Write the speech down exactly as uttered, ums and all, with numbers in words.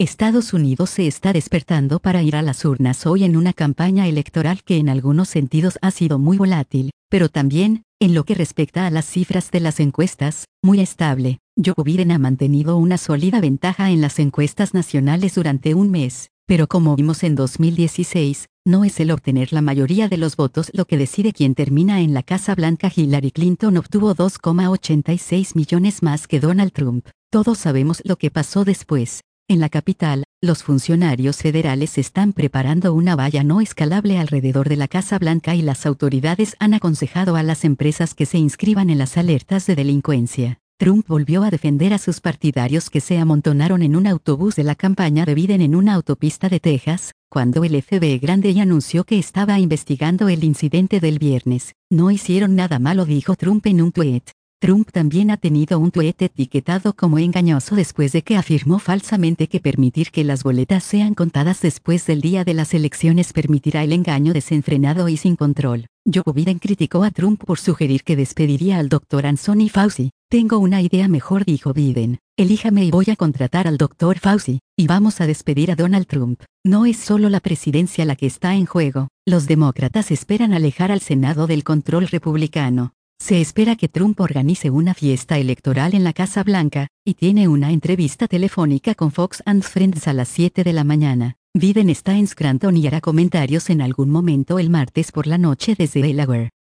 Estados Unidos se está despertando para ir a las urnas hoy en una campaña electoral que en algunos sentidos ha sido muy volátil, pero también, en lo que respecta a las cifras de las encuestas, muy estable. Joe Biden ha mantenido una sólida ventaja en las encuestas nacionales durante un mes, pero como vimos en dos mil dieciséis, no es el obtener la mayoría de los votos lo que decide quién termina en la Casa Blanca. Hillary Clinton obtuvo dos coma ochenta y seis millones más que Donald Trump. Todos sabemos lo que pasó después. En la capital, los funcionarios federales están preparando una valla no escalable alrededor de la Casa Blanca y las autoridades han aconsejado a las empresas que se inscriban en las alertas de delincuencia. Trump volvió a defender a sus partidarios que se amontonaron en un autobús de la campaña de Biden en una autopista de Texas, cuando el F B I grande y anunció que estaba investigando el incidente del viernes. No hicieron nada malo, dijo Trump en un tuit. Trump también ha tenido un tuit etiquetado como engañoso después de que afirmó falsamente que permitir que las boletas sean contadas después del día de las elecciones permitirá el engaño desenfrenado y sin control. Joe Biden criticó a Trump por sugerir que despediría al doctor Anthony Fauci. Tengo una idea mejor, dijo Biden. Elíjame y voy a contratar al doctor Fauci, y vamos a despedir a Donald Trump. No es solo la presidencia la que está en juego. Los demócratas esperan alejar al Senado del control republicano. Se espera que Trump organice una fiesta electoral en la Casa Blanca, y tiene una entrevista telefónica con Fox and Friends a las siete de la mañana. Biden está en Scranton y hará comentarios en algún momento el martes por la noche desde Delaware.